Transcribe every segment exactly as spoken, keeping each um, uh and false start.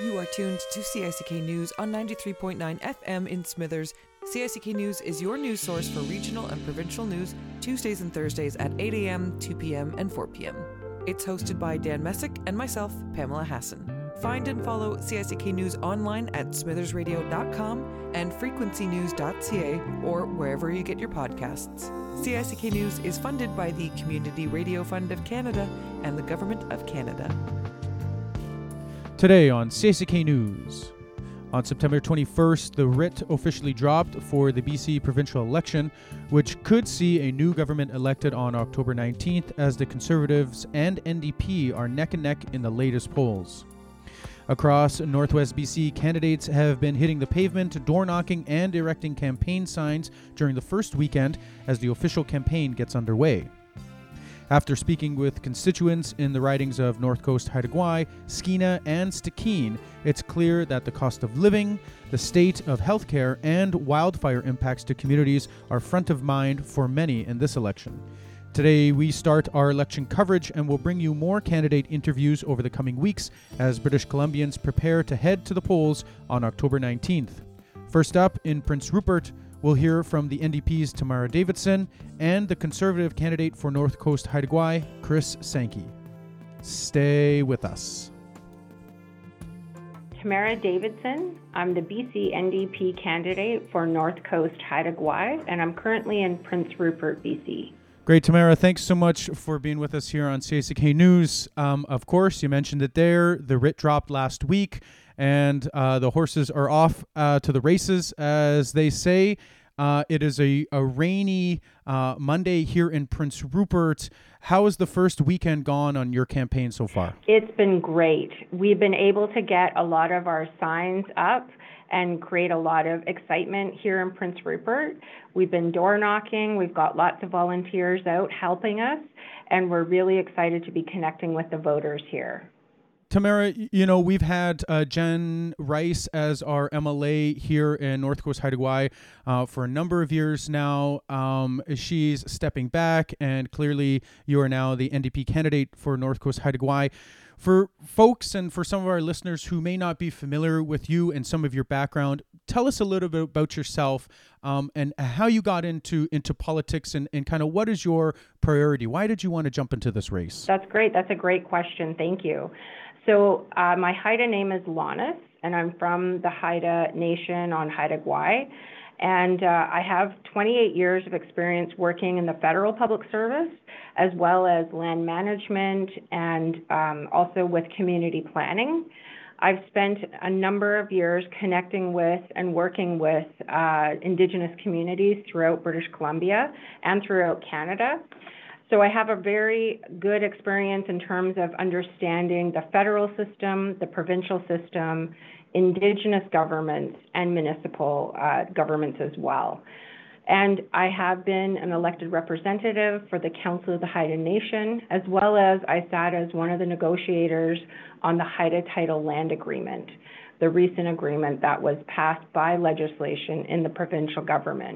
You are tuned to C I C K News on ninety-three point nine F M in Smithers. C I C K News is your news source for regional and provincial news, Tuesdays and Thursdays at eight a.m., two p.m., and four p.m. It's hosted by Dan Messick and myself, Pamela Hassan. Find and follow C I C K News online at smithers radio dot com and frequency news dot c a or wherever you get your podcasts. C I C K News is funded by the Community Radio Fund of Canada and the Government of Canada. Today on C I C K News. On September twenty-first, the writ officially dropped for the B C provincial election, which could see a new government elected on October nineteenth as the Conservatives and N D P are neck and neck in the latest polls. Across Northwest B C, candidates have been hitting the pavement, door-knocking and erecting campaign signs during the first weekend as the official campaign gets underway. After speaking with constituents in the ridings of North Coast Haida Gwaii, Skeena, and Stikine, it's clear that the cost of living, the state of healthcare, and wildfire impacts to communities are front of mind for many in this election. Today, we start our election coverage and will bring you more candidate interviews over the coming weeks as British Columbians prepare to head to the polls on October nineteenth. First up, in Prince Rupert, we'll hear from the N D P's Tamara Davidson and the Conservative candidate for North Coast Haida Gwaii, Chris Sankey. Stay with us. Tamara Davidson. I'm the B C N D P candidate for North Coast Haida Gwaii, and I'm currently in Prince Rupert, B C. Great, Tamara. Thanks so much for being with us here on C I C K News. Um, of course, you mentioned it there. The writ dropped last week, and uh, the horses are off uh, to the races, as they say. Uh, it is a, a rainy uh, Monday here in Prince Rupert. How has the first weekend gone on your campaign so far? It's been great. We've been able to get a lot of our signs up and create a lot of excitement here in Prince Rupert. We've been door knocking. We've got lots of volunteers out helping us, and we're really excited to be connecting with the voters here. Tamara, you know, we've had uh, Jen Rice as our M L A here in North Coast Haida Gwaii uh, for a number of years now. Um, she's stepping back, and clearly you are now the N D P candidate for North Coast Haida Gwaii. For folks and for some of our listeners who may not be familiar with you and some of your background, tell us a little bit about yourself um, and how you got into into politics and, and kind of what is your priority? Why did you want to jump into this race? That's great. That's a great question. Thank you. So uh, my Haida name is Lannis, and I'm from the Haida Nation on Haida Gwaii. And uh, I have twenty-eight years of experience working in the federal public service, as well as land management and um, also with community planning. I've spent a number of years connecting with and working with uh, Indigenous communities throughout British Columbia and throughout Canada. So I have a very good experience in terms of understanding the federal system, the provincial system, Indigenous governments, and municipal uh, governments as well. And I have been an elected representative for the Council of the Haida Nation, as well as I sat as one of the negotiators on the Haida Title Land Agreement, the recent agreement that was passed by legislation in the provincial government.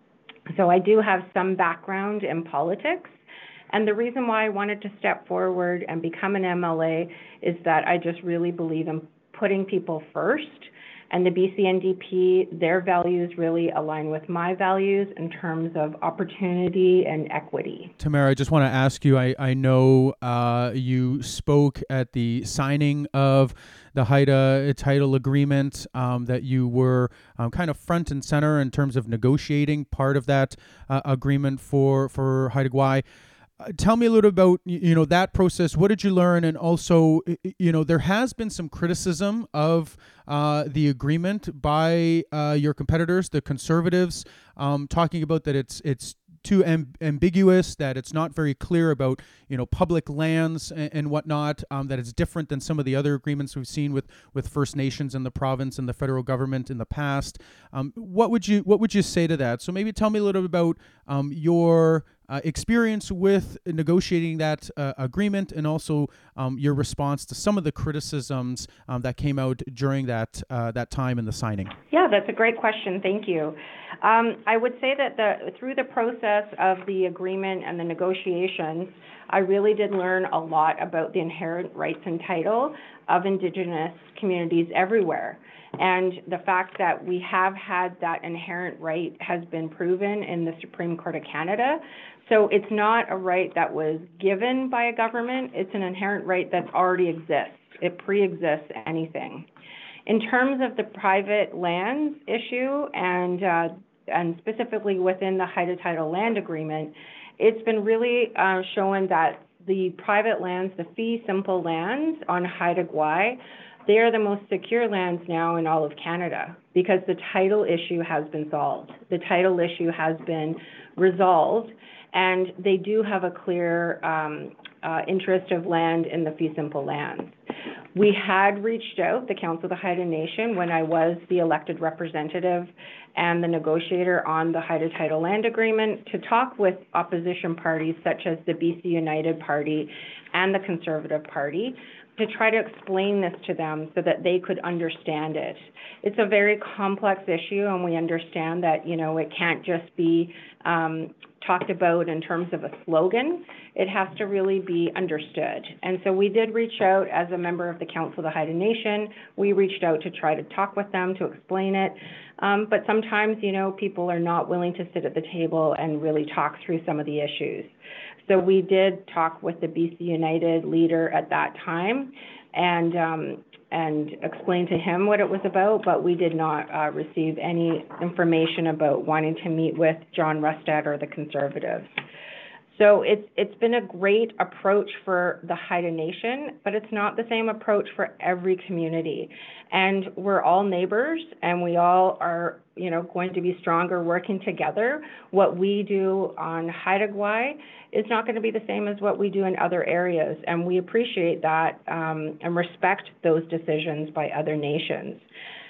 So I do have some background in politics. And the reason why I wanted to step forward and become an M L A is that I just really believe in putting people first. And the B C N D P, their values really align with my values in terms of opportunity and equity. Tamara, I just want to ask you, I, I know uh, you spoke at the signing of the Haida Title Agreement, um, that you were um, kind of front and center in terms of negotiating part of that uh, agreement for, for Haida Gwaii. Tell me a little about, you know, that process. What did you learn? And also, you know, there has been some criticism of uh, the agreement by uh, your competitors, the Conservatives, um, talking about that it's it's too amb- ambiguous, that it's not very clear about, you know, public lands and, and whatnot, um, that it's different than some of the other agreements we've seen with, with First Nations in the province and the federal government in the past. Um, what would you what would you say to that? So maybe tell me a little bit about um, your uh, experience with negotiating that uh, agreement, and also um, your response to some of the criticisms um, that came out during that uh, that time in the signing. Yeah, that's a great question. Thank you. Um, I would say that the through the process of the agreement and the negotiations, I really did learn a lot about the inherent rights and title of Indigenous communities everywhere. And the fact that we have had that inherent right has been proven in the Supreme Court of Canada. So it's not a right that was given by a government, it's an inherent right that already exists. It pre-exists anything. In terms of the private lands issue, and uh, and specifically within the Haida Title Land Agreement, it's been really uh, shown that the private lands, the fee simple lands on Haida Gwaii, they are the most secure lands now in all of Canada because the title issue has been solved. The title issue has been resolved, and they do have a clear um, uh, interest of land in the fee simple lands. We had reached out, the Council of the Haida Nation, when I was the elected representative and the negotiator on the Haida Title Land Agreement, to talk with opposition parties such as the B C United Party and the Conservative Party to try to explain this to them so that they could understand it. It's a very complex issue, and we understand that, you know, it can't just be um, talked about in terms of a slogan. It has to really be understood. And so we did reach out as a member of the Council of the Haida Nation. We reached out to try to talk with them to explain it. Um, but sometimes, you know, people are not willing to sit at the table and really talk through some of the issues. So we did talk with the B C United leader at that time and um, and explain to him what it was about, but we did not uh, receive any information about wanting to meet with John Rustad or the Conservatives. So it's it's been a great approach for the Haida Nation, but it's not the same approach for every community. And we're all neighbors, and we all are, you know, going to be stronger working together. What we do on Haida Gwaii is not going to be the same as what we do in other areas, and we appreciate that um, and respect those decisions by other nations.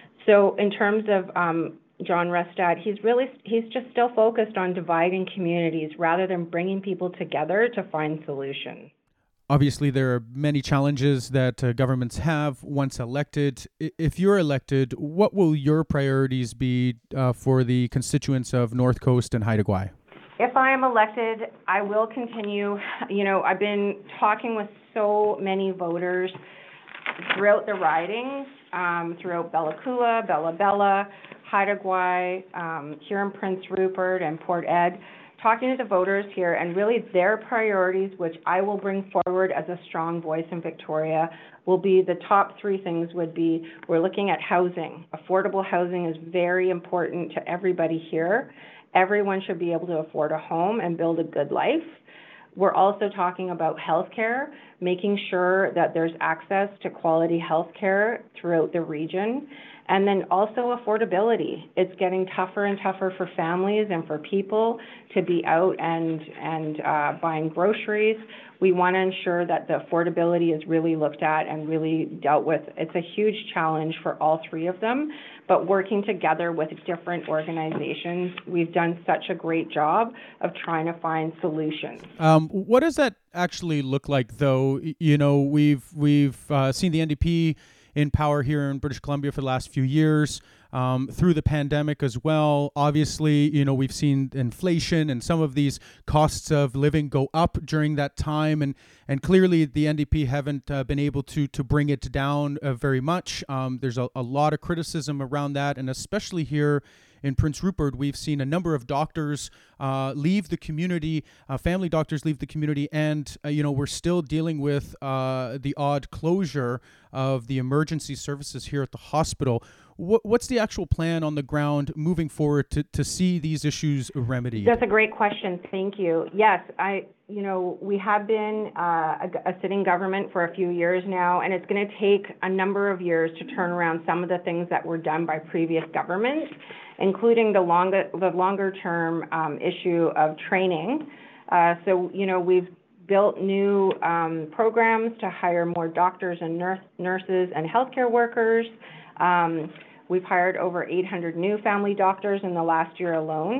So in terms of um, John Rustad, he's really, he's just still focused on dividing communities rather than bringing people together to find solutions. Obviously, there are many challenges that uh, governments have once elected. I- If you're elected, what will your priorities be uh, for the constituents of North Coast and Haida Gwaii? If I am elected, I will continue. You know, I've been talking with so many voters throughout the ridings, um, throughout Bella Coola, Bella Bella, Haida Gwaii, um, here in Prince Rupert and Port Ed, talking to the voters here, and really their priorities, which I will bring forward as a strong voice in Victoria, will be the top three things would be, we're looking at housing. Affordable housing is very important to everybody here. Everyone should be able to afford a home and build a good life. We're also talking about healthcare, making sure that there's access to quality healthcare throughout the region. And then also affordability. It's getting tougher and tougher for families and for people to be out and, and uh, buying groceries. We want to ensure that the affordability is really looked at and really dealt with. It's a huge challenge for all three of them, but working together with different organizations, we've done such a great job of trying to find solutions. Um, what does that actually look like, though? You know, we've we've uh, seen the N D P in power here in British Columbia for the last few years, um, through the pandemic as well. Obviously, you know, we've seen inflation and some of these costs of living go up during that time, and and clearly the N D P haven't uh, been able to to bring it down uh, very much. Um, there's a, a lot of criticism around that, and especially here in Prince Rupert, we've seen a number of doctors uh, leave the community, uh, family doctors leave the community, and uh, you know, we're still dealing with uh, the odd closure of the emergency services here at the hospital. What, what's the actual plan on the ground moving forward to, to see these issues remedied? That's a great question. Thank you. Yes, I, you know, we have been uh, a, a sitting government for a few years now, and it's going to take a number of years to turn around some of the things that were done by previous governments, including the longer, the longer term um, issue of training. Uh, so, you know, we've built new um, programs to hire more doctors and nurse, nurses and healthcare workers. Um, we've hired over eight hundred new family doctors in the last year alone.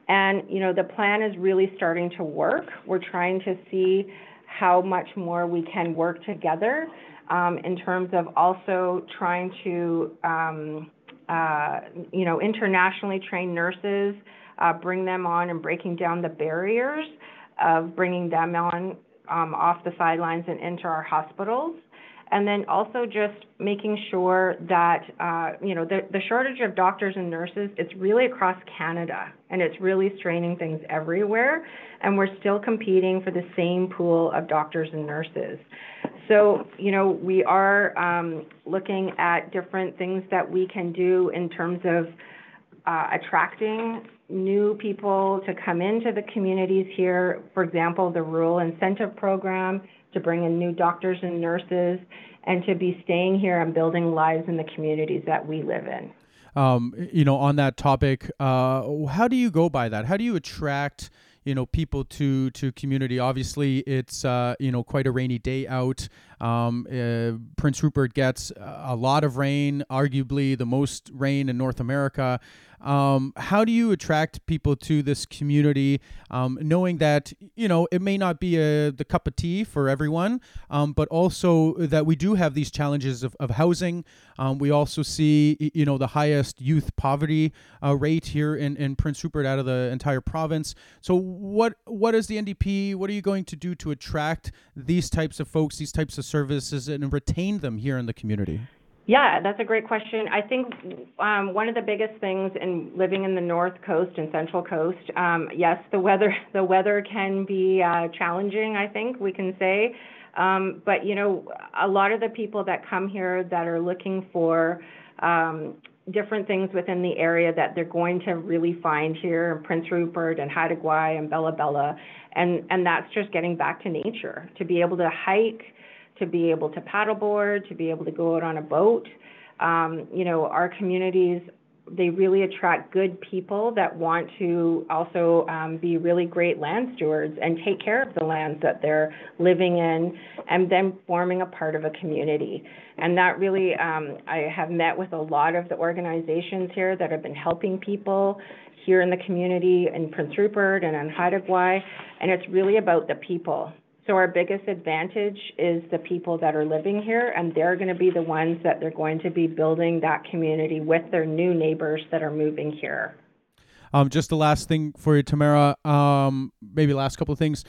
And, you know, the plan is really starting to work. We're trying to see how much more we can work together um, in terms of also trying to, um, uh, you know, internationally trained nurses, uh, bring them on and breaking down the barriers of bringing them on um, off the sidelines and into our hospitals. And then also just making sure that, uh, you know, the, the shortage of doctors and nurses, it's really across Canada, and it's really straining things everywhere, and we're still competing for the same pool of doctors and nurses. So, you know, we are um, looking at different things that we can do in terms of uh, attracting new people to come into the communities here. For example, the Rural Incentive Program, to bring in new doctors and nurses, and to be staying here and building lives in the communities that we live in. Um, you know, on that topic, uh, how do you go by that? How do you attract, you know, people to to community? Obviously, it's uh, you know, quite a rainy day out. Um, uh, Prince Rupert gets a lot of rain, arguably the most rain in North America. Um, how do you attract people to this community, um, knowing that, you know, it may not be a, the cup of tea for everyone, um, but also that we do have these challenges of, of housing. Um, we also see, you know, the highest youth poverty uh, rate here in, in Prince Rupert out of the entire province. So what what is the N D P, what are you going to do to attract these types of folks, these types of services, and retain them here in the community? Yeah, that's a great question. I think um, one of the biggest things in living in the North Coast and Central Coast, um, yes, the weather the weather can be uh, challenging, I think we can say. Um, but, you know, a lot of the people that come here that are looking for um, different things within the area that they're going to really find here in Prince Rupert and Haida Gwaii and Bella Bella, and, and that's just getting back to nature, to be able to hike, to be able to paddleboard, to be able to go out on a boat. Um, you know, our communities, they really attract good people that want to also um, be really great land stewards and take care of the lands that they're living in, and then forming a part of a community. And that really, um, I have met with a lot of the organizations here that have been helping people here in the community in Prince Rupert and in Haida Gwaii, and it's really about the people. So our biggest advantage is the people that are living here, and they're going to be the ones that they're going to be building that community with their new neighbors that are moving here. Um, just the last thing for you, Tamara, um, maybe last couple of things.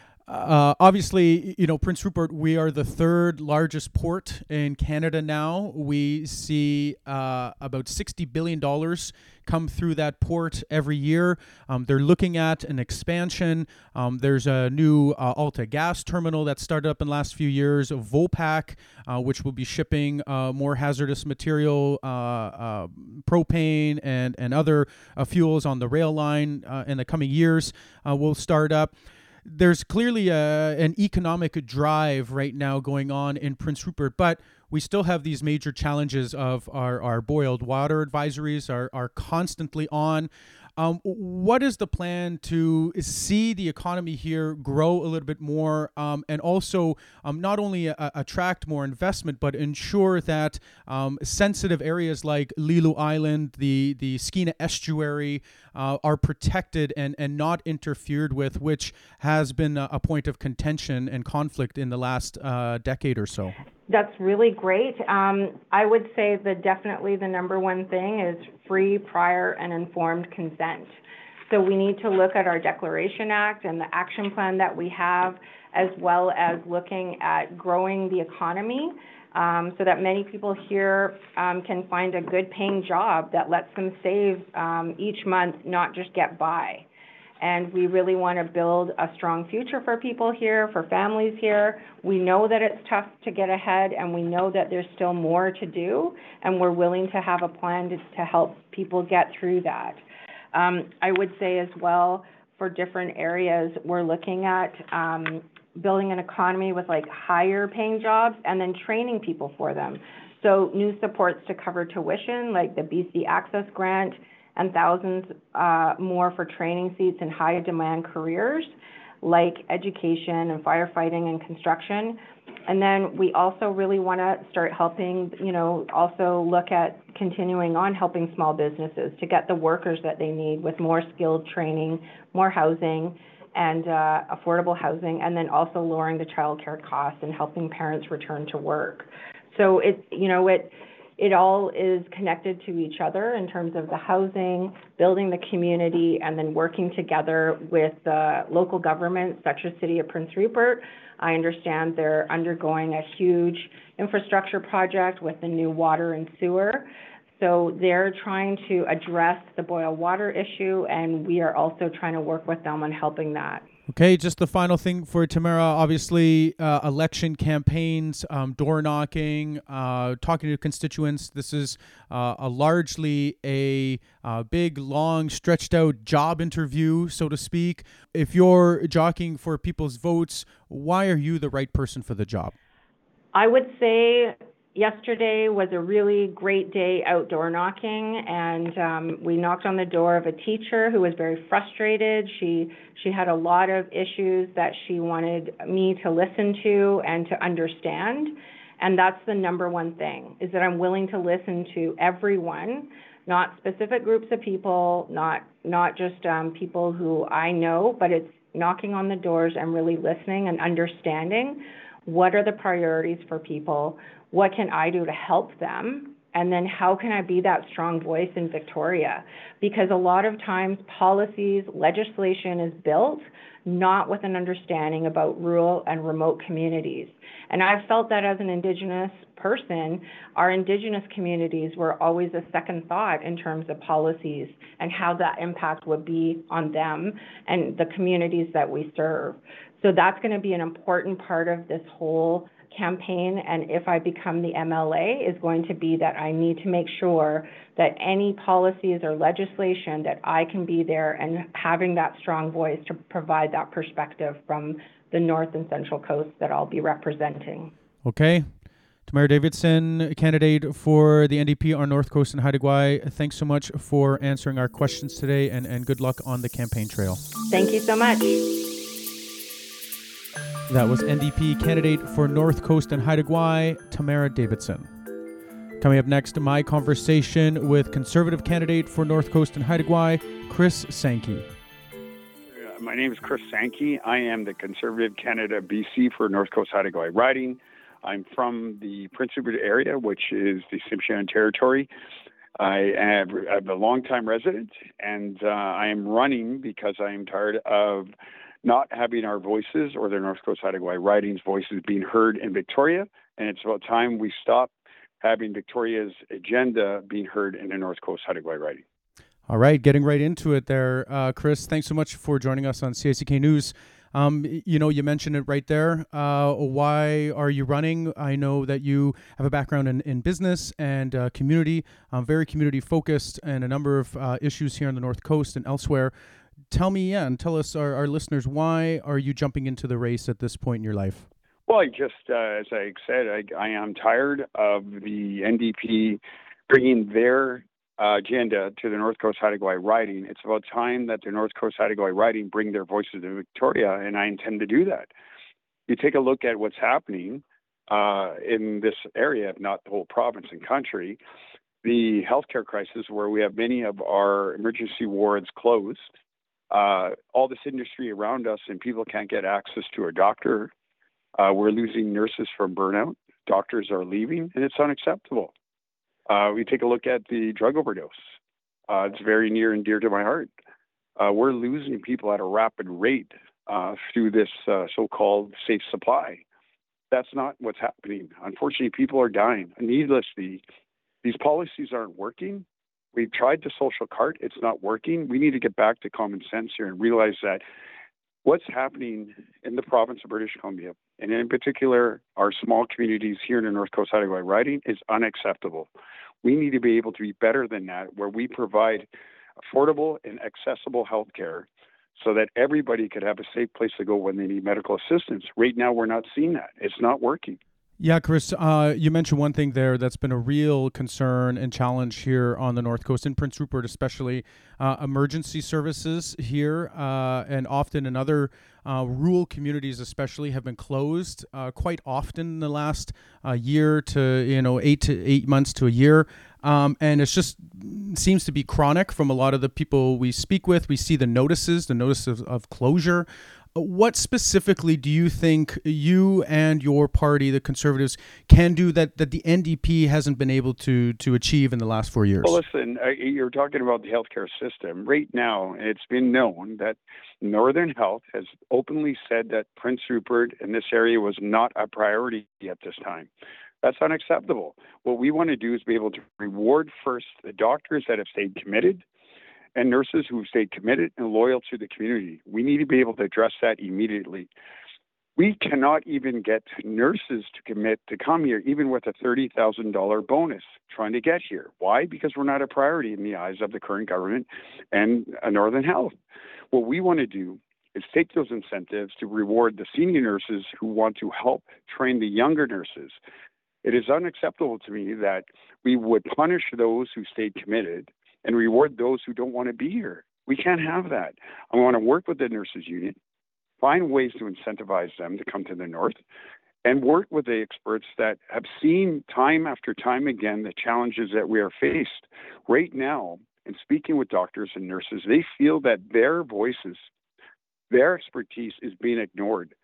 Uh, obviously, you know, Prince Rupert, we are the third largest port in Canada now. We see uh, about sixty billion dollars come through that port every year. Um, they're looking at an expansion. Um, there's a new uh, Alta gas terminal that started up in the last few years, Vopak, uh, which will be shipping uh, more hazardous material, uh, uh, propane and, and other uh, fuels on the rail line uh, in the coming years uh, will start up. There's clearly a, an economic drive right now going on in Prince Rupert, but we still have these major challenges of our, our boiled water advisories are, are constantly on. Um, what is the plan to see the economy here grow a little bit more, um, and also um, not only uh, attract more investment, but ensure that um, sensitive areas like Lilu Island, the, the Skeena Estuary, uh, are protected and, and not interfered with, which has been a, a point of contention and conflict in the last uh, decade or so? That's really great. Um, I would say that definitely the number one thing is free, prior, and informed consent. So we need to look at our Declaration Act and the action plan that we have, as well as looking at growing the economy um, so that many people here um, can find a good paying job that lets them save um, each month, not just get by. And we really want to build a strong future for people here, for families here. We know that it's tough to get ahead, and we know that there's still more to do, and we're willing to have a plan to, to help people get through that. Um, I would say as well, for different areas, we're looking at um, building an economy with like higher paying jobs and then training people for them. So new supports to cover tuition, like the B C Access Grant, and thousands uh, more for training seats in high demand careers like education and firefighting and construction. And then we also really want to start helping, you know, also look at continuing on helping small businesses to get the workers that they need with more skilled training, more housing, and uh, affordable housing, and then also lowering the childcare costs and helping parents return to work. So it, you know, it it all is connected to each other in terms of the housing, building the community, and then working together with uh, local governments such as City of Prince Rupert. I understand they're undergoing a huge infrastructure project with the new water and sewer. So they're trying to address the boil water issue, and we are also trying to work with them on helping that. Okay, just the final thing for Tamara, obviously uh, election campaigns, um, door knocking, uh, talking to constituents. This is uh, a largely a uh, big, long, stretched out job interview, so to speak. If you're jockeying for people's votes, why are you the right person for the job? I would say yesterday was a really great day outdoor knocking, and um, we knocked on the door of a teacher who was very frustrated. She she had a lot of issues that she wanted me to listen to and to understand, and that's the number one thing, is that I'm willing to listen to everyone, not specific groups of people, not not just um, people who I know, but it's knocking on the doors and really listening and understanding what are the priorities for people, what can I do to help them, and then how can I be that strong voice in Victoria? Because a lot of times policies, legislation is built not with an understanding about rural and remote communities. And I've felt that as an Indigenous person, our Indigenous communities were always a second thought in terms of policies and how that impact would be on them and the communities that we serve. So that's going to be an important part of this whole campaign, and if I become the M L A, is going to be that I need to make sure that any policies or legislation that I can be there and having that strong voice to provide that perspective from the North and Central Coast that I'll be representing. Okay. Tamara Davidson, candidate for the N D P on North Coast and Haida Gwaii, thanks so much for answering our questions today, and, and good luck on the campaign trail. Thank you so much. That was N D P candidate for North Coast and Haida Gwaii, Tamara Davidson. Coming up next, my conversation with Conservative candidate for North Coast and Haida Gwaii, Chris Sankey. My name is Chris Sankey. I am the Conservative candidate of B C for North Coast Haida Gwaii riding. I'm from the Prince Rupert area, which is the Tsimshian Territory. I am I'm a longtime resident, and uh, I am running because I am tired of not having our voices or the North Coast Haida Gwaii riding's voices being heard in Victoria, and it's about time we stop having Victoria's agenda being heard in the North Coast Haida Gwaii riding. All right, getting right into it there, uh, Chris. Thanks so much for joining us on C I C K News. Um, you know, you mentioned it right there. Uh, why are you running? I know that you have a background in, in business and uh, community, um, very community focused, and a number of uh, issues here on the North Coast and elsewhere. Tell me, yeah, and tell us, our, our listeners, why are you jumping into the race at this point in your life? Well, I just, uh, as I said, I, I am tired of the N D P bringing their uh, agenda to the North Coast Haida Gwaii riding. It's about time that the North Coast Haida Gwaii riding bring their voices to Victoria, and I intend to do that. You take a look at what's happening uh, in this area, if not the whole province and country, the healthcare crisis where we have many of our emergency wards closed, uh, all this industry around us, and people can't get access to a doctor. Uh, we're losing nurses from burnout. Doctors are leaving, and it's unacceptable. Uh, we take a look at the drug overdose. Uh, it's very near and dear to my heart. Uh, we're losing people at a rapid rate uh, through this uh, so-called safe supply. That's not what's happening. Unfortunately, people are dying needlessly. These policies aren't working. We've tried the social cart. It's not working. We need to get back to common sense here and realize that what's happening in the province of British Columbia, and in particular our small communities here in the North Coast Haida Gwaii riding, is unacceptable. We need to be able to be better than that, where we provide affordable and accessible health care so that everybody could have a safe place to go when they need medical assistance. Right now, we're not seeing that. It's not working. Yeah, Chris, uh, you mentioned one thing there that's been a real concern and challenge here on the North Coast, in Prince Rupert especially. Uh, emergency services here uh, and often in other uh, rural communities especially have been closed uh, quite often in the last uh, year to, you know, eight to eight months to a year. Um, and it's just seems to be chronic from a lot of the people we speak with. We see the notices, the notices of, of closure. What specifically do you think you and your party, the Conservatives, can do that, that the N D P hasn't been able to to achieve in the last four years? Well, listen, uh, you're talking about the healthcare system. Right now, it's been known that Northern Health has openly said that Prince Rupert and this area was not a priority at this time. That's unacceptable. What we want to do is be able to reward first the doctors that have stayed committed and nurses who stayed committed and loyal to the community. We need to be able to address that immediately. We cannot even get nurses to commit to come here, even with a thirty thousand dollars bonus trying to get here. Why? Because we're not a priority in the eyes of the current government and Northern Health. What we want to do is take those incentives to reward the senior nurses who want to help train the younger nurses. It is unacceptable to me that we would punish those who stayed committed and reward those who don't want to be here. We can't have that. I want to work with the nurses union, find ways to incentivize them to come to the north, and work with the experts that have seen time after time again the challenges that we are faced. Right now, in speaking with doctors and nurses, they feel that their voices, their expertise is being ignored.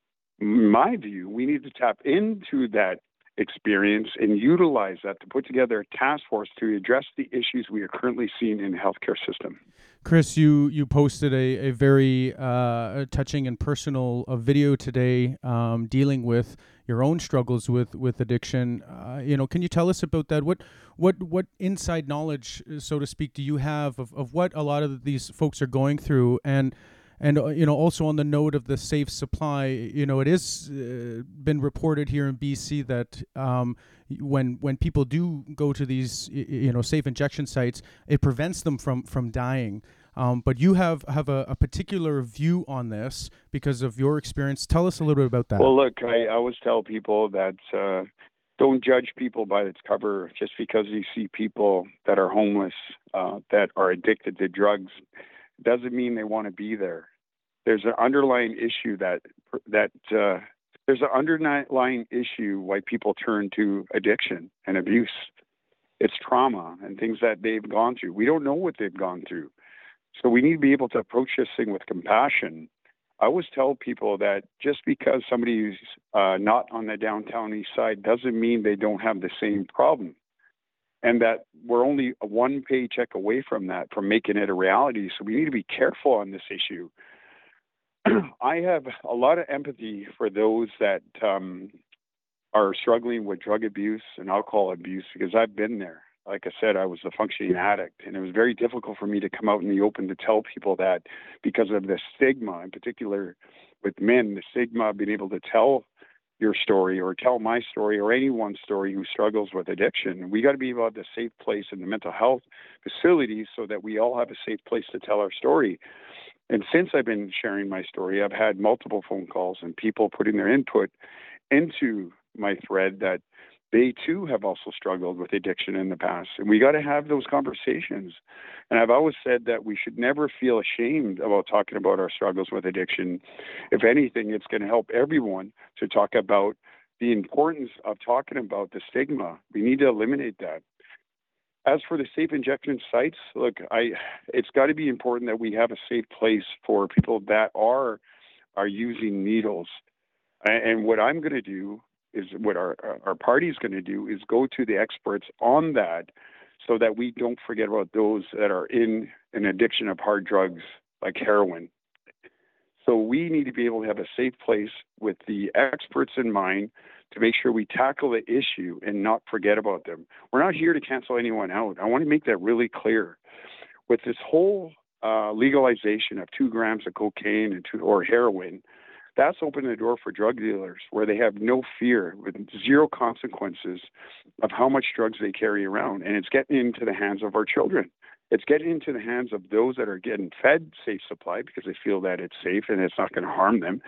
In my view, we need to tap into that experience and utilize that to put together a task force to address the issues we are currently seeing in the healthcare system. Chris, you you posted a, a very uh, touching and personal uh, video today um, dealing with your own struggles with with addiction. Uh, you know, can you tell us about that? What what what inside knowledge, so to speak, do you have of, of what a lot of these folks are going through? And And, uh, you know, also on the note of the safe supply, you know, it is uh, been reported here in B C that um, when when people do go to these, you know, safe injection sites, it prevents them from from dying. Um, but you have, have a, a particular view on this because of your experience. Tell us a little bit about that. Well, look, I always tell people that uh, don't judge people by its cover just because you see people that are homeless, uh, that are addicted to drugs. Doesn't mean they want to be there. There's an underlying issue that that uh, there's an underlying issue why people turn to addiction and abuse. It's trauma and things that they've gone through. We don't know what they've gone through, so we need to be able to approach this thing with compassion. I always tell people that just because somebody's uh, not on the downtown east side doesn't mean they don't have the same problem. And that we're only one paycheck away from that, from making it a reality. So we need to be careful on this issue. I have a lot of empathy for those that um, are struggling with drug abuse and alcohol abuse because I've been there. Like I said, I was a functioning addict, and it was very difficult for me to come out in the open to tell people that because of the stigma, in particular with men, the stigma of being able to tell your story or tell my story or anyone's story who struggles with addiction. We got to be able to have a safe place in the mental health facilities so that we all have a safe place to tell our story. And since I've been sharing my story, I've had multiple phone calls and people putting their input into my thread that they too have also struggled with addiction in the past. And we got to have those conversations. And I've always said that we should never feel ashamed about talking about our struggles with addiction. If anything, it's going to help everyone to talk about the importance of talking about the stigma. We need to eliminate that. As for the safe injection sites, look, I it's got to be important that we have a safe place for people that are are using needles. And what I'm going to do is what our our party is going to do is go to the experts on that so that we don't forget about those that are in an addiction of hard drugs like heroin. So we need to be able to have a safe place with the experts in mind to make sure we tackle the issue and not forget about them. We're not here to cancel anyone out. I want to make that really clear. With this whole uh, legalization of two grams of cocaine and two, or heroin, that's opened the door for drug dealers where they have no fear with zero consequences of how much drugs they carry around. And it's getting into the hands of our children. It's getting into the hands of those that are getting fed safe supply because they feel that it's safe and it's not going to harm them.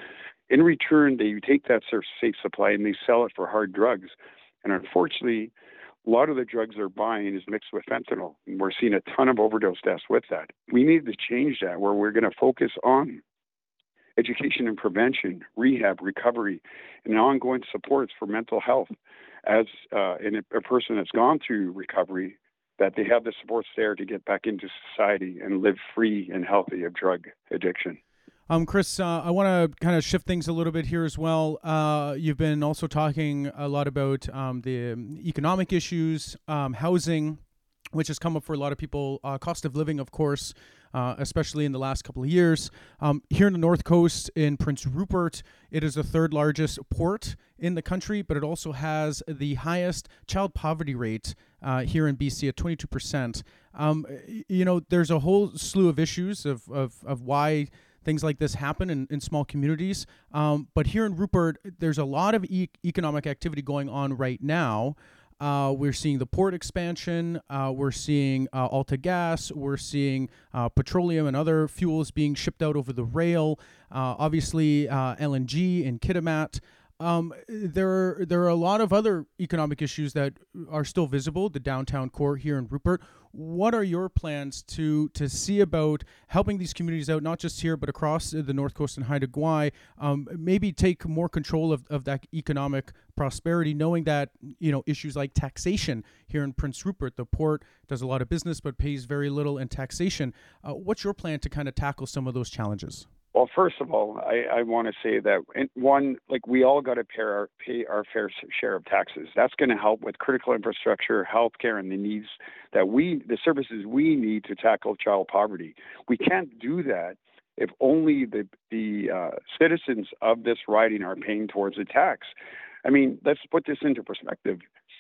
In return, they take that safe supply and they sell it for hard drugs. And unfortunately, a lot of the drugs they're buying is mixed with fentanyl. And we're seeing a ton of overdose deaths with that. We need to change that, where we're going to focus on education and prevention, rehab, recovery, and ongoing supports for mental health. As uh, in a, a person that's gone through recovery, that they have the supports there to get back into society and live free and healthy of drug addiction. Um, Chris, uh, I want to kind of shift things a little bit here as well. Uh, you've been also talking a lot about um, the economic issues, um, housing, which has come up for a lot of people, uh, cost of living, of course, uh, especially in the last couple of years. Um, here in the North Coast, in Prince Rupert, it is the third largest port in the country, but it also has the highest child poverty rate uh, here in B C at twenty-two percent. Um, you know, there's a whole slew of issues of, of, of why things like this happen in, in small communities. Um, but here in Rupert, there's a lot of e- economic activity going on right now. Uh, we're seeing the port expansion. Uh, we're seeing uh, Alta Gas. We're seeing uh, petroleum and other fuels being shipped out over the rail. Uh, obviously, uh, L N G in Kitimat. Um, there are, there are a lot of other economic issues that are still visible, the downtown core here in Rupert. What are your plans to to see about helping these communities out, not just here, but across the North Coast and Haida Gwaii, um, maybe take more control of, of that economic prosperity, knowing that, you know, issues like taxation here in Prince Rupert, the port does a lot of business but pays very little in taxation. Uh, what's your plan to kind of tackle some of those challenges? Well, first of all, I, I want to say that, one, like we all got to pay our, pay our fair share of taxes. That's going to help with critical infrastructure, healthcare, and the needs that we, the services we need to tackle child poverty. We can't do that if only the the uh, citizens of this riding are paying towards the tax. I mean, let's put this into perspective.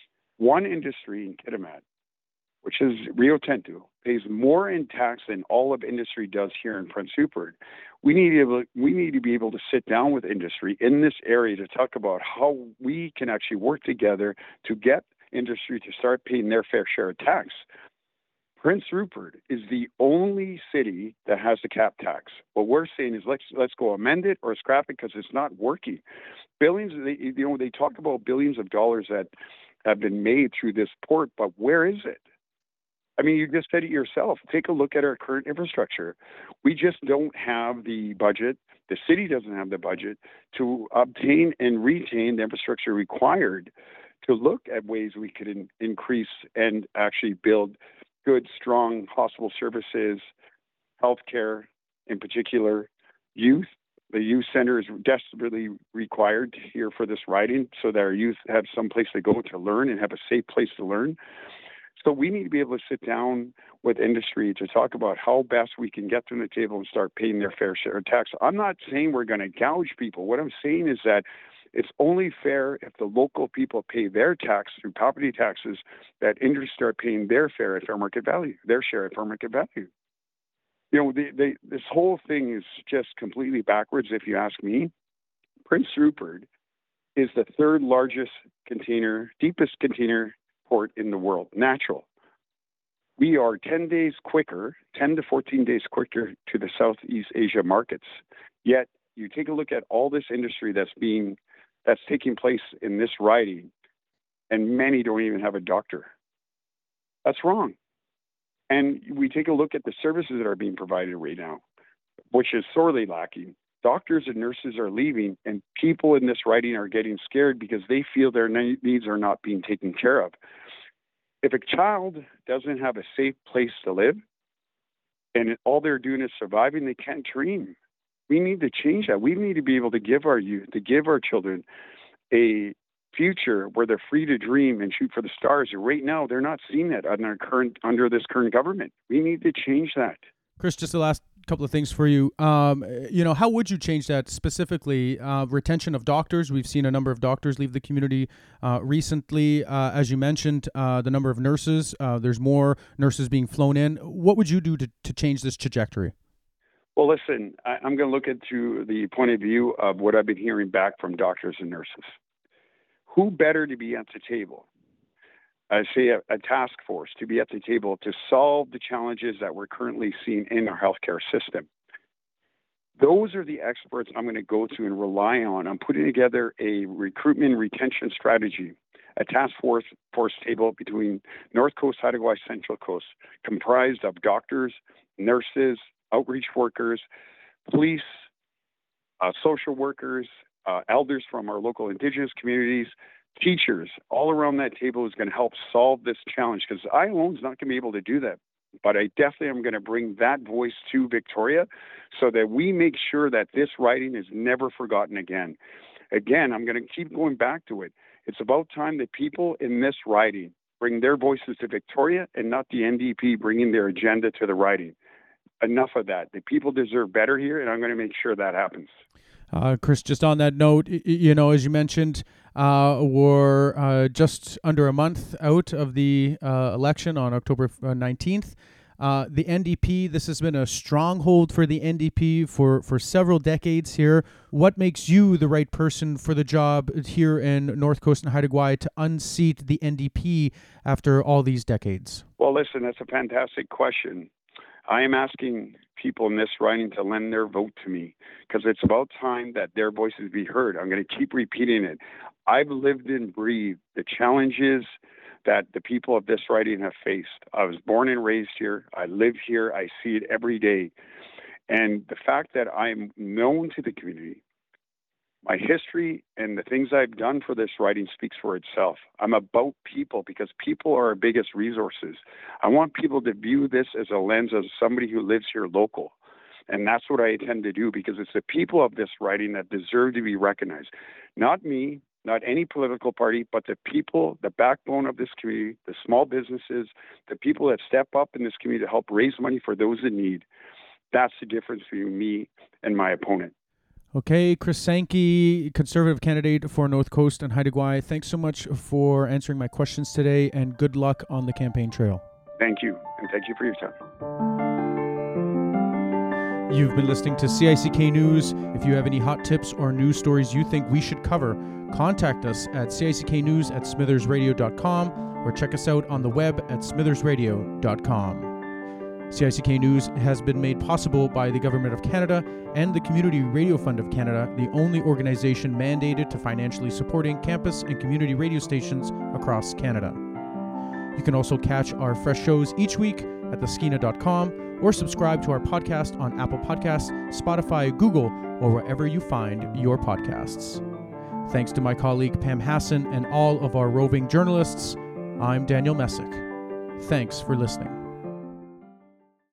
One industry in Kitimat, which is Rio Tinto, pays more in tax than all of industry does here in Prince Rupert. We need to able, we need to be able to sit down with industry in this area to talk about how we can actually work together to get industry to start paying their fair share of tax. Prince Rupert is the only city that has the cap tax. What we're saying is let's let's go amend it or scrap it because it's not working. Billions, they, you know, they talk about billions of dollars that have been made through this port, but where is it? I mean, you just said it yourself. Take a look at our current infrastructure. We just don't have the budget. The city doesn't have the budget to obtain and retain the infrastructure required to look at ways we could in, increase and actually build good, strong hospital services, healthcare in particular, youth. The youth center is desperately required here for this riding so that our youth have some place to go to learn and have a safe place to learn. So we need to be able to sit down with industry to talk about how best we can get them to the table and start paying their fair share of tax. I'm not saying we're going to gouge people. What I'm saying is that it's only fair if the local people pay their tax through property taxes, that industry start paying their fair at fair market value, their share at fair market value. You know, they, they, this whole thing is just completely backwards, if you ask me. Prince Rupert is the third largest container, deepest container port in the world, natural. We are ten days quicker, ten to fourteen days quicker to the Southeast Asia markets. Yet you take a look at all this industry that's being, that's taking place in this riding, and many don't even have a doctor. That's wrong. And we take a look at the services that are being provided right now, which is sorely lacking. Doctors and nurses are leaving, and people in this riding are getting scared because they feel their needs are not being taken care of. If a child doesn't have a safe place to live, and all they're doing is surviving, they can't dream. We need to change that. We need to be able to give our youth, to give our children a future where they're free to dream and shoot for the stars. Right now, they're not seeing that under current under this current government. We need to change that. Chris, just the last couple of things for you. Um, you know, how would you change that specifically? Uh, retention of doctors. We've seen a number of doctors leave the community uh, recently. Uh, as you mentioned, uh, the number of nurses. Uh, there's more nurses being flown in. What would you do to, to change this trajectory? Well, listen, I, I'm going to look at through the point of view of what I've been hearing back from doctors and nurses. Who better to be at the table? I say a, a task force to be at the table to solve the challenges that we're currently seeing in our healthcare system. Those are the experts I'm going to go to and rely on. I'm putting together a recruitment retention strategy, a task force, force table between North Coast, Haida Gwaii, Central Coast, comprised of doctors, nurses, outreach workers, police, uh, social workers, uh, elders from our local Indigenous communities, teachers. All around that table is going to help solve this challenge, because I alone is not going to be able to do that. But I definitely am going to bring that voice to Victoria so that we make sure that this riding is never forgotten again. Again, I'm going to keep going back to it. It's about time that people in this riding bring their voices to Victoria and not the N D P bringing their agenda to the riding. Enough of that. The people deserve better here, and I'm going to make sure that happens. Uh, Chris, just on that note, you know, as you mentioned, uh, we're uh, just under a month out of the uh, election on October nineteenth. Uh, the N D P, this has been a stronghold for the N D P for, for several decades here. What makes you the right person for the job here in North Coast and Haida Gwaii to unseat the N D P after all these decades? Well, listen, that's a fantastic question. I am asking people in this riding to lend their vote to me, because it's about time that their voices be heard. I'm going to keep repeating it. I've lived and breathed the challenges that the people of this riding have faced. I was born and raised here. I live here. I see it every day. And the fact that I'm known to the community, my history and the things I've done for this riding speaks for itself. I'm about people, because people are our biggest resources. I want people to view this as a lens of somebody who lives here local. And that's what I intend to do, because it's the people of this riding that deserve to be recognized. Not me, not any political party, but the people, the backbone of this community, the small businesses, the people that step up in this community to help raise money for those in need. That's the difference between me and my opponent. Okay, Chris Sankey, Conservative candidate for North Coast and Haida Gwaii. Thanks so much for answering my questions today, and good luck on the campaign trail. Thank you, and thank you for your time. You've been listening to C I C K News. If you have any hot tips or news stories you think we should cover, contact us at cicknews at smithers radio dot com or check us out on the web at smithers radio dot com. C I C K News has been made possible by the Government of Canada and the Community Radio Fund of Canada, the only organization mandated to financially supporting campus and community radio stations across Canada. You can also catch our fresh shows each week at the skeena dot com or subscribe to our podcast on Apple Podcasts, Spotify, Google, or wherever you find your podcasts. Thanks to my colleague Pam Hassan and all of our roving journalists, I'm Daniel Messick. Thanks for listening.